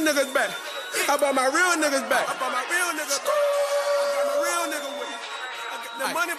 niggas back. I brought my real niggas back. I brought my real niggas back. I got my real nigga with me. I get the money,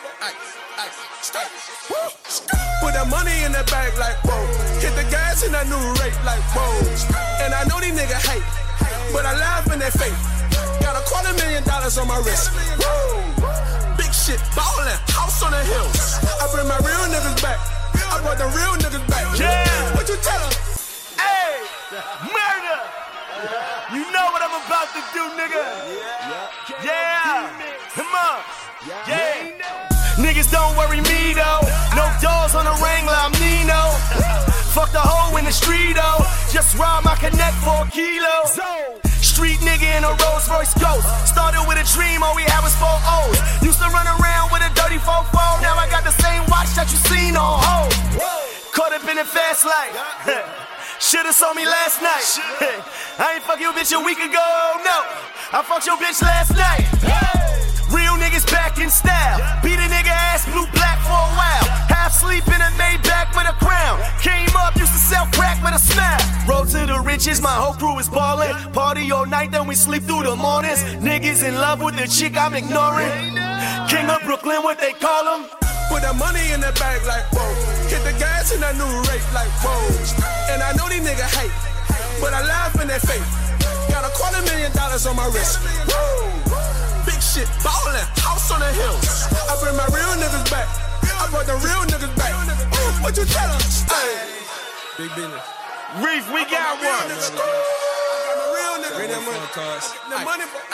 put that money in the bag like whoa. Hit the gas in that new rate like whoa. And I know these niggas hate, but I laugh in their face. Got $250,000 on my wrist. Whoa. Big shit, ballin', house on the hills. I bring my real niggas back. I brought the real niggas back. Yeah. What you tell them? Hey, murder. You know what I'm about to do, nigga. Yeah. Come on. Yeah. Niggas don't worry me though. No doors on the Wrangler, I'm Nino. Fuck the hoe in the street though. Just rob my connect for a kilo. Street nigga in a Rolls Royce Ghost. Started with a dream, all we had was 4 O's. Used to run around with a dirty 4-4. Now I got the same watch that you seen on hold. Caught up in the fast life. Should've saw me last night. I ain't fuck your bitch a week ago, no. I fucked your bitch last night. Real niggas back in style. Beat a nigga ass blue black for a while. Half sleep in a Maybach with a crown. Came up, used to sell crack with a smile. Road to the riches, my whole crew is ballin'. Party all night, then we sleep through the mornings. Niggas in love with the chick I'm ignoring. King of Brooklyn, what they call him. Put that money in the bag like whoa. Hit the gas in that new rate like whoa. And I know these niggas hate, but I laugh in their face. Got $250,000 on my wrist. Whoa. Big shit, ballin', house on the hills. I bring my real niggas back. I brought the real niggas back. What you tell them? Big business. Reef, we got one. Bring that money. The money for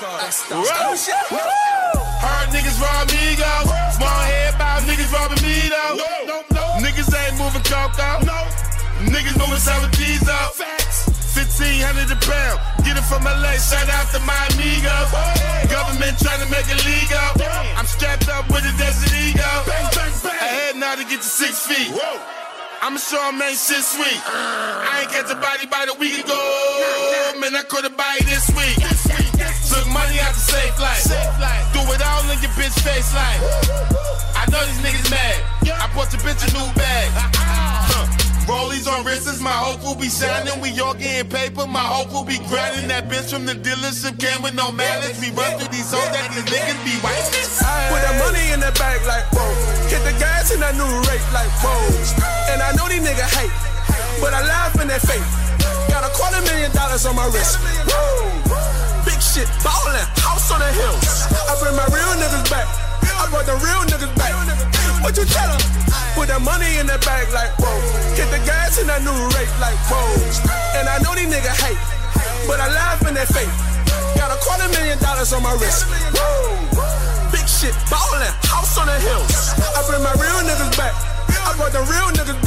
Hard niggas rob me, go. Small head bout niggas robbing me, though. Niggas ain't moving coke, Niggas moving 7 up. 1,500 a pound. Get it from LA, shout out to my amigo. Government trying to make it legal. I'm strapped up with a Desert Eagle. I had now to get to 6 feet. I'ma show him ain't shit sweet. I ain't catch a body by the week ago. Man, I caught a body this week. Took money out the safe life. Do it all in your bitch face like. I know these niggas mad. I bought your bitch a new bag. Rollies on wrists, my hope will be shining. We all getting paper, my hope will be grinding. That bitch from the dealership came with no malice. We run through these hoes that these niggas be white. Put that money in the bag like whoa. Hit the gas in that new rate like whoa. And I know these niggas hate, but I laugh in their face. Got $250,000 on my wrist. Whoa. Big shit, ballin', house on the hills. I bring my real niggas back. I brought the real niggas back. What you tell them? Put that money in the bag like whoa. Hit the gas in that new rate like whoa. And I know these niggas hate, but I laugh in their face. Got $250,000 on my wrist. Whoa. Big shit, ballin', house on the hills. I bring my real niggas back. I brought the real niggas back.